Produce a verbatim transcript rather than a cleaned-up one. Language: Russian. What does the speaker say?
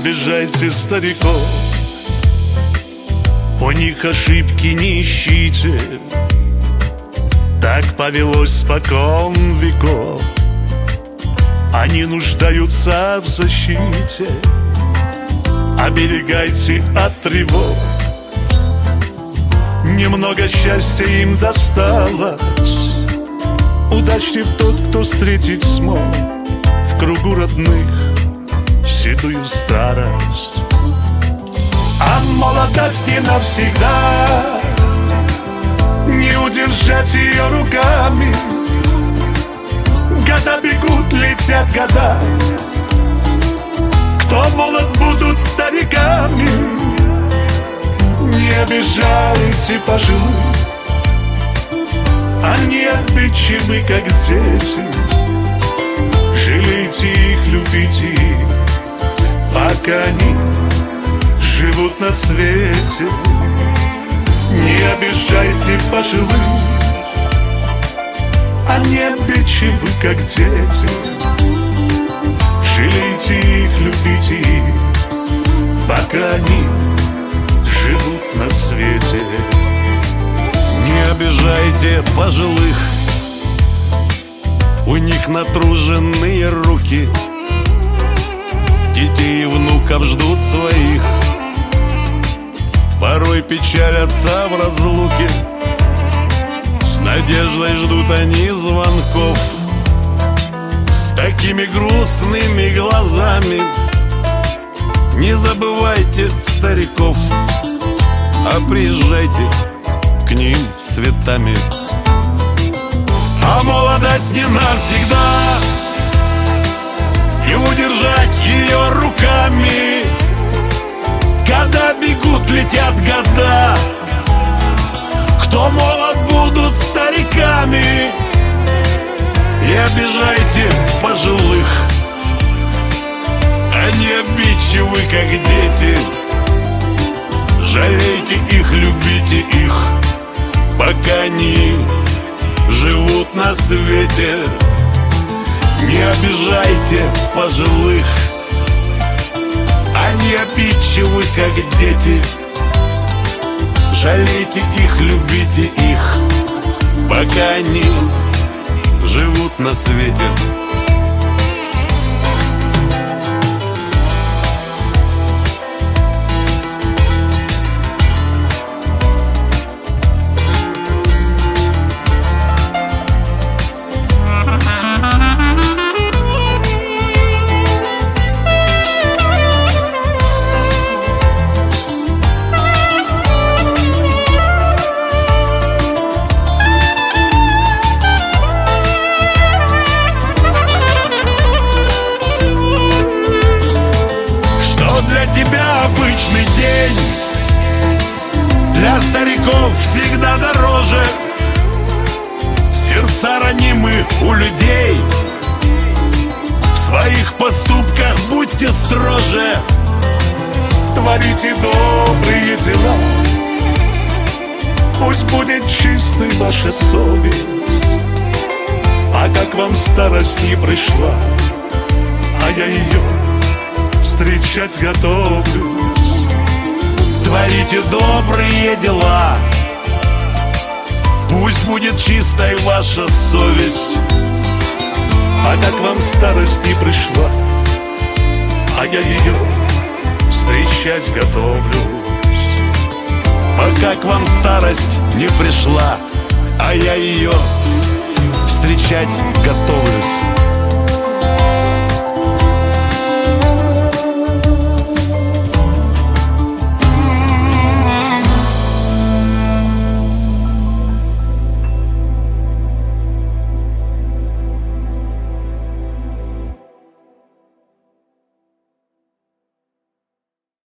обижайте стариков, у них ошибки не ищите. Так повелось спокон веков. Они нуждаются в защите. Оберегайте от тревог. Немного счастья им досталось. Удачлив тот, кто встретить смог в кругу родных седую старость. А молодость не навсегда, не удержать ее руками. Года бегут, летят года. Кто молод, будут стариками. Не обижайте пожилых, они обидчивы, как дети. Жалейте их, любите их, пока они живут на свете. Не обижайте пожилых, они обидчивы, как дети. Жалейте их, любите их, пока они живут на свете. Не обижайте пожилых, у них натруженные руки. Детей и внуков ждут своих, порой печалятся в разлуке. С надеждой ждут они звонков. С такими грустными глазами не забывайте стариков, а приезжайте к ним с цветами. А молодость не навсегда, не удержать ее руками. Года бегут, летят года. Кто молод, будут стариками. Не обижайте пожилых, они обидчивы, как дети. Жалейте их, любите их, пока они живут на свете. Не обижайте пожилых, они обидчивы, как дети. Жалейте их, любите их, пока они живут на свете. Тебя обычный день для стариков всегда дороже. Сердца ранимы у людей, в своих поступках будьте строже. Творите добрые дела, пусть будет чистой ваша совесть. А как вам старость не пришла, а я ее встречать готовлюсь. Творите добрые дела, пусть будет чистой ваша совесть. А как вам старость не пришла, а я ее встречать готовлюсь. А как вам старость не пришла, а я ее встречать готовлюсь.